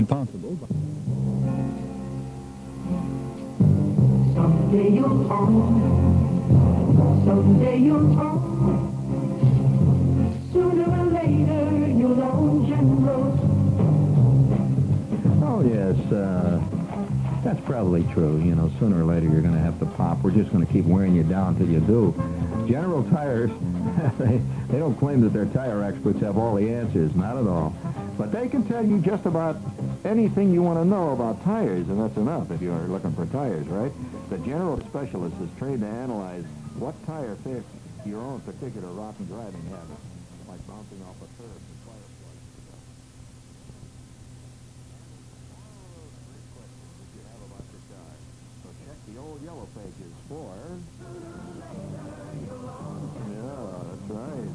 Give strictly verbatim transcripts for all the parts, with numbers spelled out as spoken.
Impossible. Someday you'll own, someday you'll own, sooner or later you'll own General. Oh, yes, uh, that's probably true. You know, sooner or later you're going to have to pop. We're just going to keep wearing you down till you do. General Tires, they, they don't claim that their tire experts have all the answers, not at all. But they can tell you just about anything you want to know about tires, and that's enough if you're looking for tires, right? The General Specialist is trained to analyze what tire fits your own particular rotten driving habit, like bouncing off a curb and fireflies. You have about your car. So check the old yellow pages for... Yeah, that's right.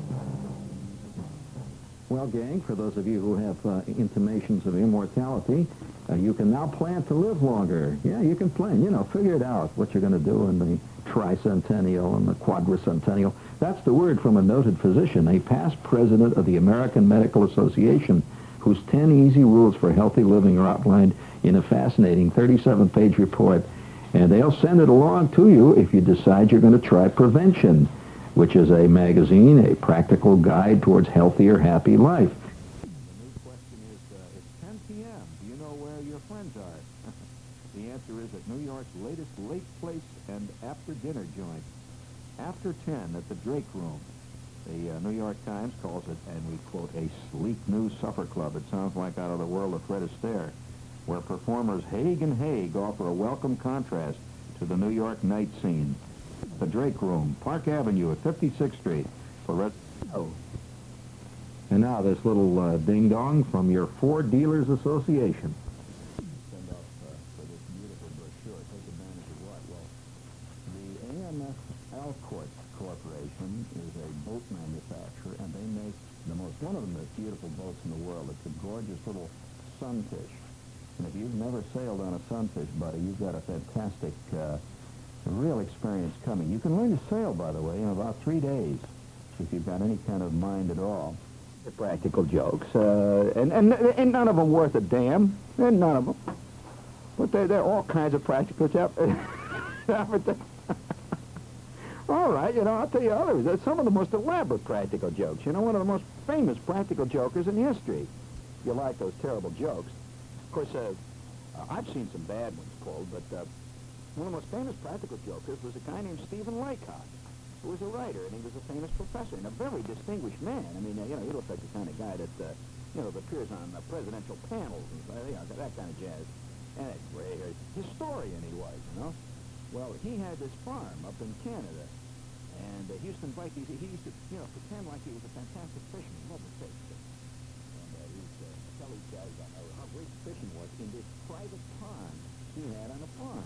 Well, gang, for those of you who have uh, intimations of immortality, uh, you can now plan to live longer. Yeah, you can plan. You know, figure it out, what you're going to do in the tricentennial and the quadricentennial. That's the word from a noted physician, a past president of the American Medical Association, whose ten easy rules for healthy living are outlined in a fascinating thirty-seven page report. And they'll send it along to you if you decide you're going to try Prevention, which is a magazine, a practical guide towards healthier, happy life. The new question is, uh, it's ten p m Do you know where your friends are? The answer is at New York's latest late place and after-dinner joint. After ten at the Drake Room. The uh, New York Times calls it, and we quote, a sleek new supper club. It sounds like out of the world of Fred Astaire, where performers Haig and Haig offer a welcome contrast to the New York night scene. The Drake Room, Park Avenue at fifty-sixth Street. For res- oh. And now this little uh, ding-dong from your Ford Dealers Association. Send off uh, for this beautiful brochure. Take advantage of what? Well, the A M F Alcourt Corporation is a boat manufacturer, and they make the most, one of the most beautiful boats in the world. It's a gorgeous little sunfish. And if you've never sailed on a sunfish, buddy, you've got a fantastic... Uh, real experience coming. You can learn to sail, by the way, in about three days, if you've got any kind of mind at all. The practical jokes, uh, and, and and none of them worth a damn, and none of them. But they're, they're all kinds of practical jokes. All right, you know, I'll tell you others. They're some of the most elaborate practical jokes. You know, one of the most famous practical jokers in history. You like those terrible jokes. Of course, uh, I've seen some bad ones pulled, but... Uh, One of the most famous practical jokers was a guy named Stephen Laycock, who was a writer, and he was a famous professor and a very distinguished man. I mean, uh, you know, he looked like the kind of guy that, uh, you know, that appears on uh, presidential panels and uh, you know, that kind of jazz. And a gray-haired historian he was, you know. Well, he had this farm up in Canada, and uh, he used to invite these, he used to, you know, pretend like he was a fantastic fisherman. He loved to fish. And uh, he used to tell these guys about how, how great fishing was in this private pond he had on a farm.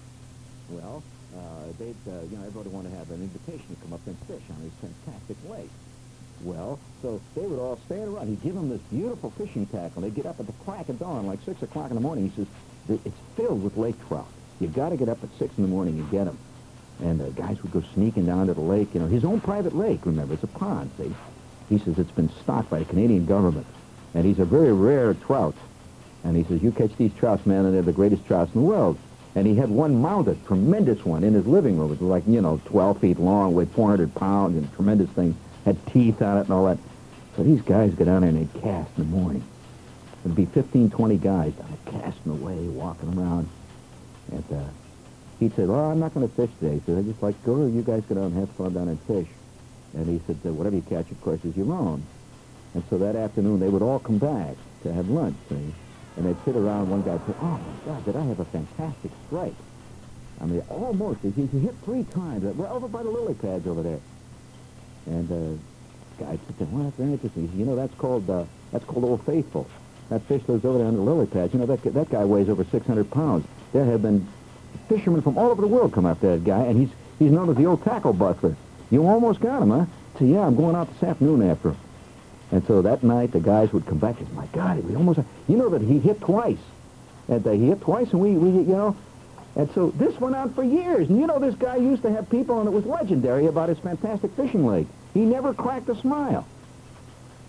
Well, uh, they'd, uh, you know, everybody wanted to have an invitation to come up and fish on this fantastic lake. Well, so they would all stand around. He'd give them this beautiful fishing tackle. They'd get up at the crack of dawn, like six o'clock in the morning. He says, it's filled with lake trout. You've got to get up at six in the morning and get them. And the uh, guys would go sneaking down to the lake, you know, his own private lake, remember, it's a pond, see? He says it's been stocked by the Canadian government. And he's a very rare trout. And he says, you catch these trouts, man, and they're the greatest trouts in the world. And he had one mounted, tremendous one, in his living room. It was like, you know, twelve feet long, weighed four hundred pounds, and tremendous thing. Had teeth on it and all that. So these guys go down there and they'd cast in the morning. There'd be fifteen, twenty guys down there casting away, walking around. And uh, he'd say, well, I'm not going to fish today. He said, I just like, go, you guys go down and have fun down and fish. And he said, uh, whatever you catch, of course, is your own. And so that afternoon, they would all come back to have lunch, see? And they'd sit around, one guy would say, oh, my God, did I have a fantastic strike? I mean, almost. He, he hit three times. We're over by the lily pads over there. And uh, guy said, well, that's very interesting. He said, you know, that's called, uh, that's called Old Faithful. That fish lives over there on the lily pads. You know, that, that guy weighs over six hundred pounds. There have been fishermen from all over the world come after that guy, and he's, he's known as the old tackle bustler. You almost got him, huh? So, yeah, I'm going out this afternoon after him. And so that night, the guys would come back and say, my God, we almost... You know that he hit twice. And uh, he hit twice, and we, we, you know... And so this went on for years. And you know, this guy used to have people, and it was legendary about his fantastic fishing lake. He never cracked a smile.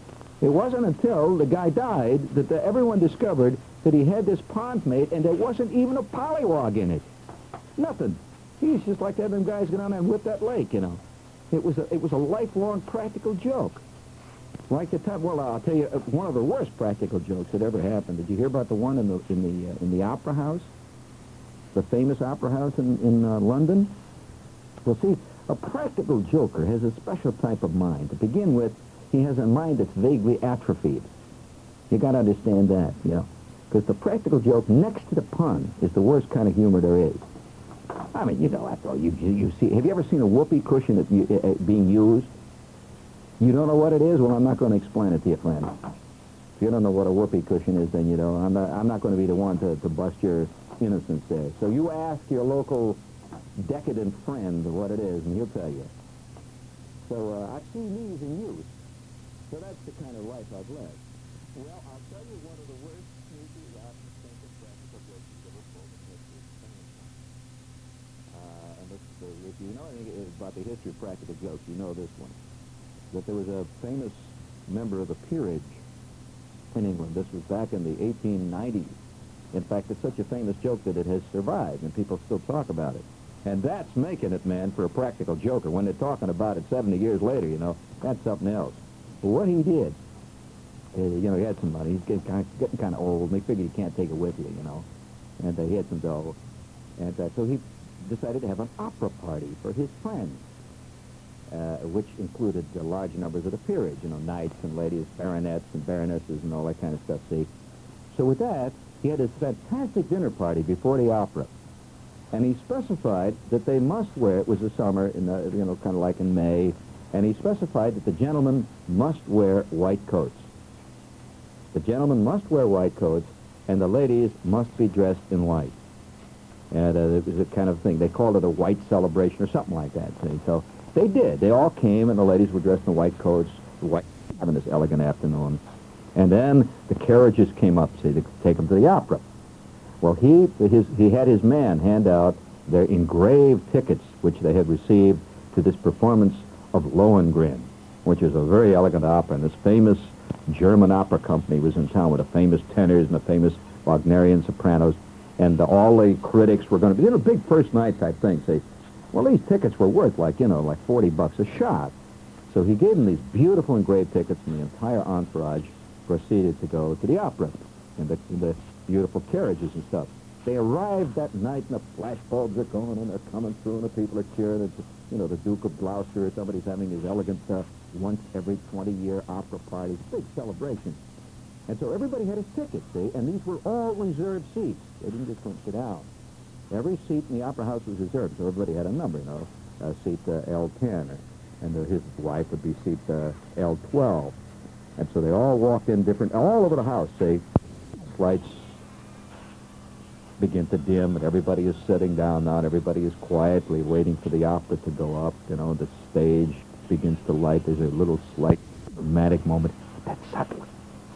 It wasn't until the guy died that the, everyone discovered that he had this pond mate, and there wasn't even a pollywog in it. Nothing. He's just like the other guys get on there and whip that lake, you know. It was a, it was a lifelong practical joke. Like the time, well, I'll tell you, uh, one of the worst practical jokes that ever happened. Did you hear about the one in the in the uh, in the Opera House, the famous Opera House in in uh, London? Well, see, a practical joker has a special type of mind. To begin with, he has a mind that's vaguely atrophied. You got to understand that, you know, because the practical joke next to the pun is the worst kind of humor there is. I mean, you know, after all, you you, you see. Have you ever seen a whoopee cushion that you, uh, being used? You don't know what it is? Well, I'm not going to explain it to you, friend. If you don't know what a whoopee cushion is, then, you know, I'm not, I'm not going to be the one to, to bust your innocence there. So you ask your local decadent friend what it is, and he'll tell you. So uh, I've seen these in use. So that's the kind of life I've led. Well, I'll tell you one of the worst sneaky, rotten, stinking practical jokes you've ever told in history. Uh, and this, uh, if you know anything about the history of practical jokes, you know this one. That there was a famous member of the peerage in England. This was back in the eighteen nineties. In fact, it's such a famous joke that it has survived, and people still talk about it. And that's making it, man, for a practical joker. When they're talking about it seventy years later, you know, that's something else. But what he did, uh, you know, he had some money. He's getting kind of, getting kind of old, and he figured you can't take it with you, you know. And uh, he had some dough. And uh, so he decided to have an opera party for his friends. Uh, which included uh, large numbers of the peerage, you know, knights and ladies, baronets and baronesses and all that kind of stuff, see. So with that, he had this fantastic dinner party before the opera. And he specified that they must wear, it was the summer, in the, you know, kind of like in May, and he specified that the gentlemen must wear white coats. The gentlemen must wear white coats, and the ladies must be dressed in white. And uh, it was a kind of thing. They called it a white celebration or something like that, see. So they did. They all came, and the ladies were dressed in white coats, white, having this elegant afternoon. And then the carriages came up, see, to take them to the opera. Well, he his he had his man hand out their engraved tickets, which they had received to this performance of Lohengrin, which is a very elegant opera. And this famous German opera company was in town with the famous tenors and the famous Wagnerian sopranos. And uh, all the critics were going to be, you know, big first night type thing, see. Well, these tickets were worth, like, you know, like forty bucks a shot. So he gave them these beautiful engraved tickets, and the entire entourage proceeded to go to the opera in the, in the beautiful carriages and stuff. They arrived that night, and the flash bulbs are going, and they're coming through, and the people are cheering. It's, you know, the Duke of Gloucester, or somebody's having his elegant uh, once every twenty-year opera party. Big celebration. And so everybody had his tickets, see, and these were all reserved seats. They didn't just come sit down. Every seat in the opera house was reserved, so everybody had a number, you know, uh, seat uh, L ten, and uh, his wife would be seat uh, L twelve. And so they all walked in different, all over the house, see, lights begin to dim, and everybody is sitting down now, and everybody is quietly waiting for the opera to go up. You know, the stage begins to light. There's a little slight dramatic moment. Then suddenly,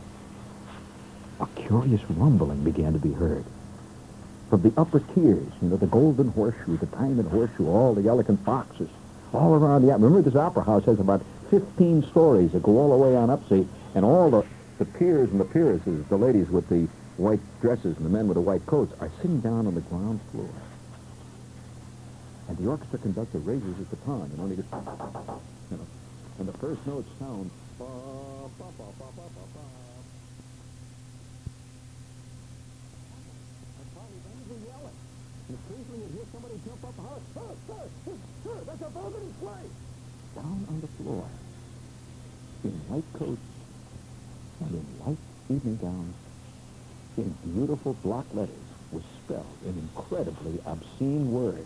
a curious rumbling began to be heard. From the upper tiers, you know, the Golden Horseshoe, the Diamond Horseshoe, all the elegant boxes, all around the... Remember, this opera house has about fifteen stories that go all the way on up, see, and all the, the peers and the peeresses, the ladies with the white dresses and the men with the white coats, are sitting down on the ground floor. And the orchestra conductor raises his baton, and only just... You know, and the first notes sound... Ba, ba, ba, ba, ba, ba, ba. And occasionally you'd hear somebody jump up the house. Sir, sir, sir, sir, that's a Vulcan sleigh! Down on the floor, in white coats and in white evening gowns, in beautiful block letters, was spelled an incredibly obscene word.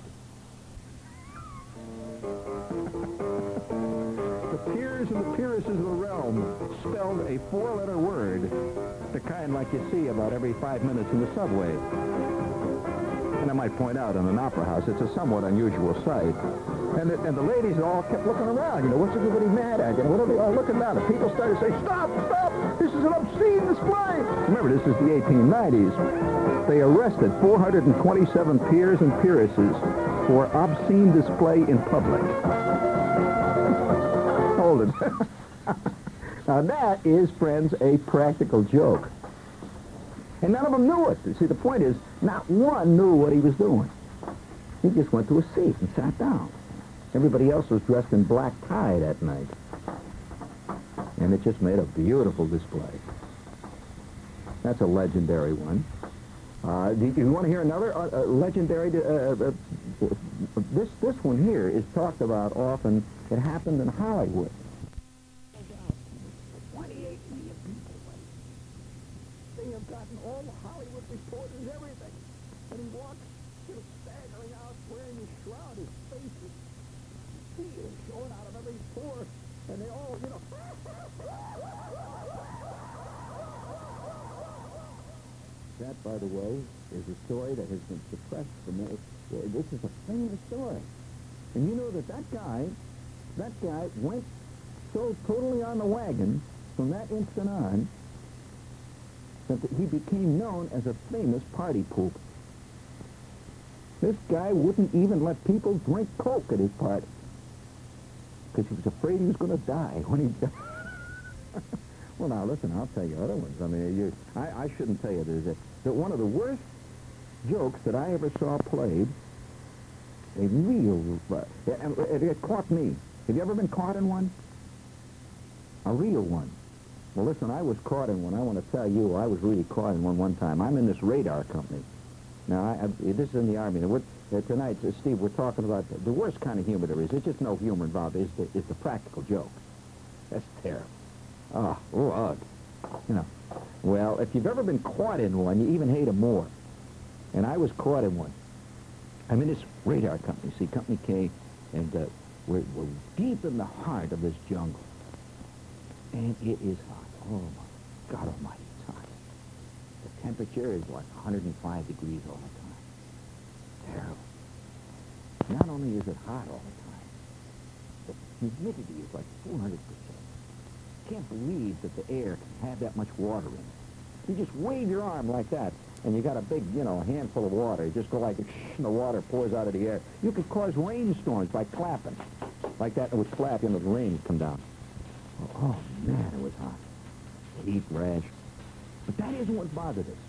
The peers and the peeresses of the realm spelled a four-letter word, the kind like you see about every five minutes in the subway. And I might point out, in an opera house, it's a somewhat unusual sight. And the, and the ladies all kept looking around. You know, what's everybody mad at? You know, what are they all looking down? The people started to say, stop, stop! This is an obscene display! Remember, this is the eighteen nineties. They arrested four hundred twenty-seven peers and peeresses for obscene display in public. Hold it. Now that is, friends, a practical joke. And none of them knew it. You see, the point is, not one knew what he was doing. He just went to a seat and sat down. Everybody else was dressed in black tie that night. And it just made a beautiful display. That's a legendary one. Uh, do you want to hear another uh, uh, legendary? Uh, uh, uh, this this one here is talked about often. It happened in Hollywood. twenty-eight million people. They have gotten all the Hollywood reporters, everything. And he walks, you know, staggering out, wearing his shroud. His face is steel showing out of every pore, and they all, you know. That, by the way, is a story that has been suppressed for many. This is a famous story. And you know that that guy, that guy went so totally on the wagon from that instant on that he became known as a famous party poop. This guy wouldn't even let people drink Coke at his party because he was afraid he was going to die when he died. Well, now, listen, I'll tell you other ones. I mean, you, I, I shouldn't tell you this. That one of the worst jokes that I ever saw played, a real, uh, it, it caught me. Have you ever been caught in one? A real one. Well, listen, I was caught in one. I want to tell you, I was really caught in one one time. I'm in this radar company. Now, I, I, this is in the Army. Now, we're, uh, tonight, uh, Steve, we're talking about the, the worst kind of humor there is. There's just no humor involved. It's the, it's the practical joke. That's terrible. Oh, oh, ugh. You know. Well, if you've ever been caught in one, you even hate them more. And I was caught in one. I'm in this radar company, see, Company K, and uh, we're, we're deep in the heart of this jungle. And it is hot. Oh, my God almighty, it's hot. The temperature is like one hundred five degrees all the time. Terrible. Not only is it hot all the time, the humidity is like four hundred percent. Can't believe that the air can have that much water in it. You just wave your arm like that, and you got a big, you know, handful of water. You just go like, and the water pours out of the air. You could cause rainstorms by clapping. Like that, it would clap, you know, the rain would come down. Oh, oh, man, it was hot. Heat rash. But that isn't what bothered us.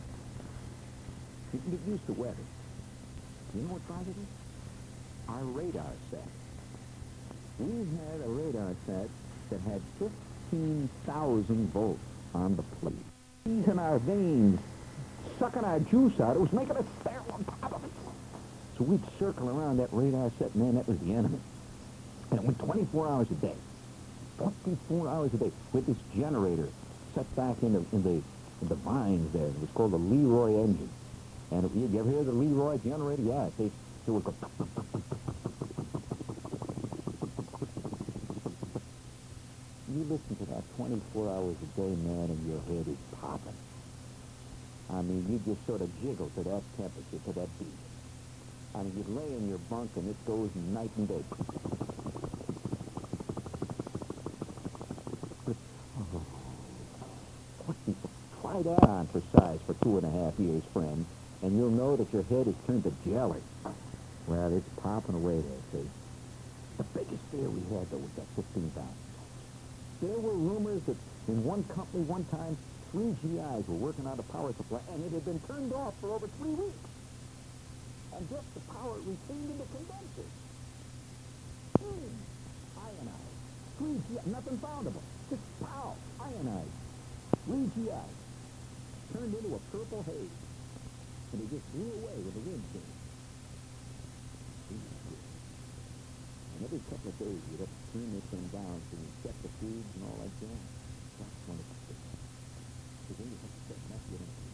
You can get used to weather. You know what bothered us? Our radar set. We had a radar set that had fifteen thousand volts on the plate. In our veins, sucking our juice out. It was making us stare on top of it. So we'd circle around that radar set, man, that was the enemy. And it went twenty-four hours a day. twenty-four hours a day with this generator set back in the, in the, in the vines there. It was called the Leroy engine. And if you, you ever hear the Leroy generator? Yeah, they, it would go... You listen to that twenty-four hours a day, man, and your head is popping. I mean, you just sort of jiggle to that temperature, to that beat. I mean, you lay in your bunk, and it goes night and day. Try that on for size for two and a half years, friend, and you'll know that your head has turned to jelly. Well, it's popping away there, see. The biggest fear we had, though, was that fifteen thousand. There were rumors that in one company one time, three G Is were working on a power supply, and it had been turned off for over three weeks. And just the power retained in the condenser. Hmm. Ionized. Three G I, nothing foundable. Just pow, ionized. Three G Is. Turned into a purple haze. And it just blew away with the wind came. And every couple of days, you'd have to turn this thing down so you check the foods and all like that. That's one of the things. Because then you have to set that with it.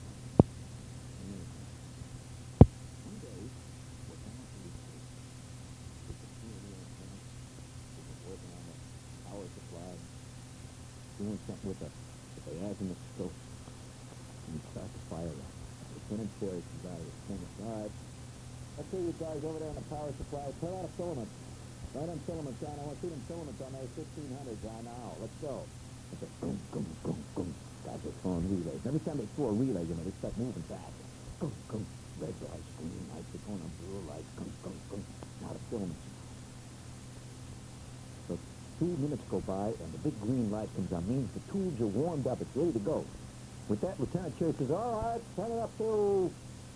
One day, what happened is with the P and E plant, we were working on the power supply, doing something with the, with the azimuth scope, and we start the fire up. Lieutenant Cherry comes out of the corner side. I tell you guys over there on the power supply, turn on a filament. Right on filaments on. I want to see them filaments on those fifteen hundreds on now. Let's go. It's a boom, boom, boom, boom. Guys are throwing relays. Every time they throw a relay, you know, they start moving faster. Boom, boom. Red lights, green lights, they're going on blue lights. Boom, boom, boom. Now the filaments. So two minutes go by, and the big green light comes on. Means the tubes are warmed up. It's ready to go. With that, Lieutenant Cherry says, all right, turn it up to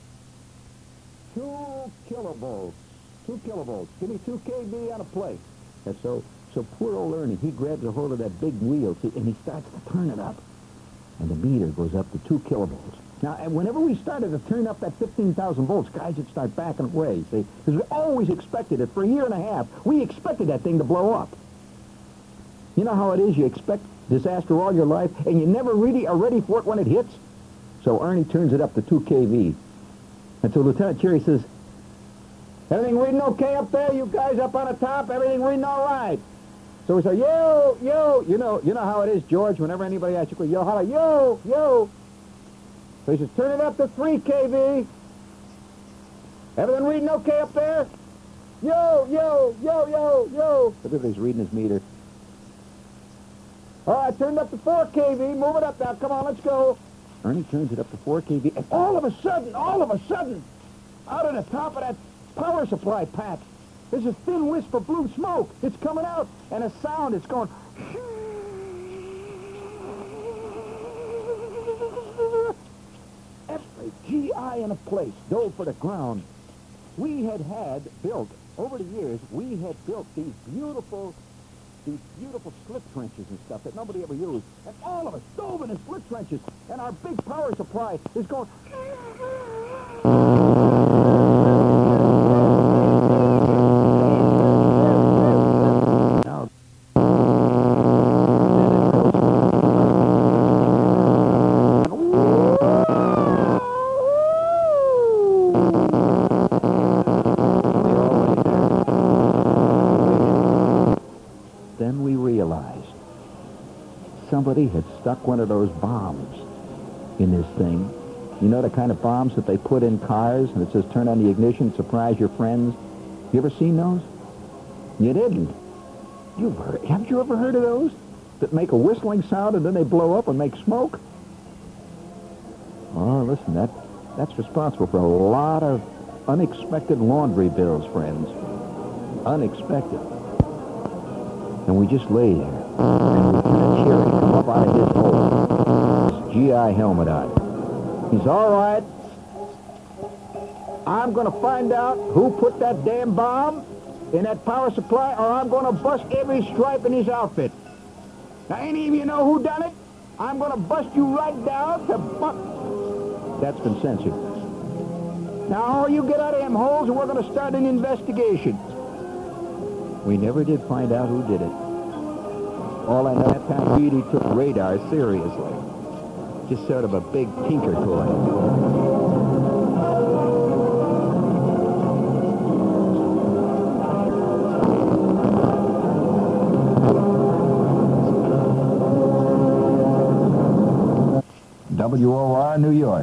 two kilovolts. Two kilovolts. Give me two K V on a plate. And so, so poor old Ernie, he grabs a hold of that big wheel, see, and he starts to turn it up. And the meter goes up to two kilovolts. Now, and whenever we started to turn up that fifteen thousand volts, guys would start backing away, see? Because we always expected it. For a year and a half, we expected that thing to blow up. You know how it is? You expect disaster all your life, and you never really are ready for it when it hits. So Ernie turns it up to two K V. And so Lieutenant Cherry says, everything reading okay up there? You guys up on the top? Everything reading all right? So we say, yo, yo, you know, you know how it is, George, whenever anybody asks you, yo, holler, yo, yo. So he says, turn it up to three K V. Everything reading okay up there? Yo, yo, yo, yo, yo. Everybody's reading his meter. All right, turn it up to four K V. Move it up now. Come on, let's go. Ernie turns it up to four K V, and all of a sudden, all of a sudden, out of the top of that power supply pack, there's a thin wisp of blue smoke. It's coming out, and a sound, it's going... Every G I in a place dove for the ground. We had had built, over the years, we had built these beautiful, these beautiful slip trenches and stuff that nobody ever used. And all of us dove in the slip trenches, and our big power supply is going... Then we realized somebody had stuck one of those bombs in this thing. You know the kind of bombs that they put in cars and it says turn on the ignition, surprise your friends? You ever seen those? You didn't. You've heard, haven't you ever heard of those? That make a whistling sound and then they blow up and make smoke? Oh, listen, that, that's responsible for a lot of unexpected laundry bills, friends. Unexpected. And we just lay there. And Lieutenant Cherry come up out of his hole. His G I helmet on. He's all right. I'm going to find out who put that damn bomb in that power supply, or I'm going to bust every stripe in his outfit. Now, any of you know who done it? I'm going to bust you right down to buck. That's been censored. Now, all you get out of them holes, and we're going to start an investigation. We never did find out who did it. All I know, that time really took radar seriously. Just sort of a big tinker toy. W O R New York.